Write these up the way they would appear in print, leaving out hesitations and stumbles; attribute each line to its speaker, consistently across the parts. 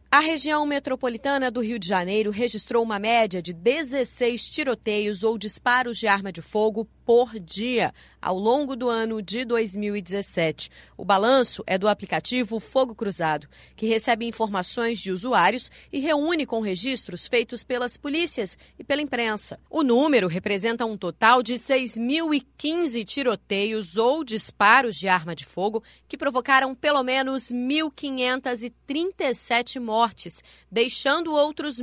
Speaker 1: A região metropolitana do Rio de Janeiro registrou uma média de 16 tiroteios ou disparos de arma de fogo por dia ao longo do ano de 2017. O balanço é do aplicativo Fogo Cruzado, que recebe informações de usuários e reúne com registros feitos pelas polícias e pela imprensa. O número representa um total de 6.015 tiroteios ou disparos de arma de fogo que provocaram pelo menos 1.537 mortes, deixando outros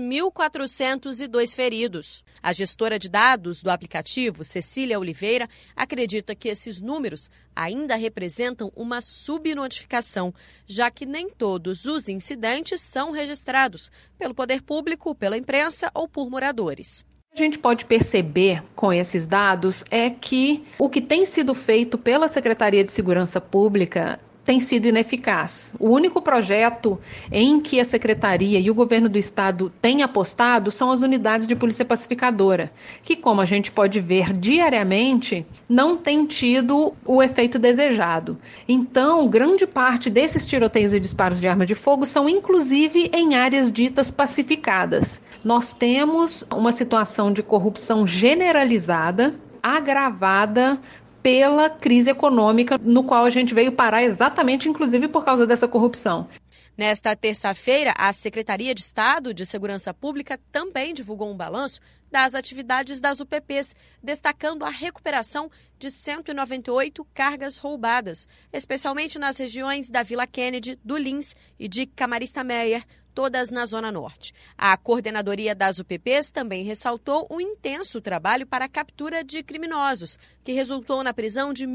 Speaker 1: 1.402 feridos. A gestora de dados do aplicativo, Cecília Oliveira, acredita que esses números ainda representam uma subnotificação, já que nem todos os incidentes são registrados pelo poder público, pela imprensa ou por moradores.
Speaker 2: A gente pode perceber com esses dados é que o que tem sido feito pela Secretaria de Segurança Pública tem sido ineficaz. O único projeto em que a Secretaria e o Governo do Estado têm apostado são as unidades de polícia pacificadora, que, como a gente pode ver diariamente, não tem tido o efeito desejado. Então, grande parte desses tiroteios e disparos de arma de fogo são, inclusive, em áreas ditas pacificadas. Nós temos uma situação de corrupção generalizada, agravada pela crise econômica, no qual a gente veio parar exatamente, inclusive, por causa dessa corrupção.
Speaker 1: Nesta terça-feira, a Secretaria de Estado de Segurança Pública também divulgou um balanço das atividades das UPPs, destacando a recuperação de 198 cargas roubadas, especialmente nas regiões da Vila Kennedy, do Lins e de Camarista Meyer, todas na Zona Norte. A coordenadoria das UPPs também ressaltou o intenso trabalho para a captura de criminosos, que resultou na prisão de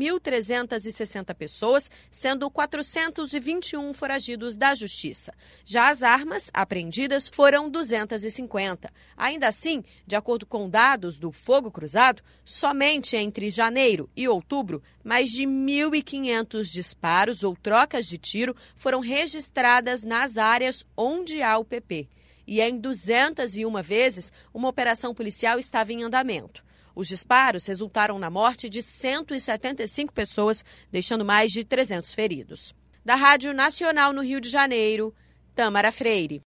Speaker 1: 1.360 pessoas, sendo 421 foragidos da Justiça. Já as armas apreendidas foram 250. Ainda assim, de acordo com dados do Fogo Cruzado, somente entre janeiro e outubro, mais de 1.500 disparos ou trocas de tiro foram registradas nas áreas onde há o UPP. E em 201 vezes, uma operação policial estava em andamento. Os disparos resultaram na morte de 175 pessoas, deixando mais de 300 feridos. Da Rádio Nacional no Rio de Janeiro, Tâmara Freire.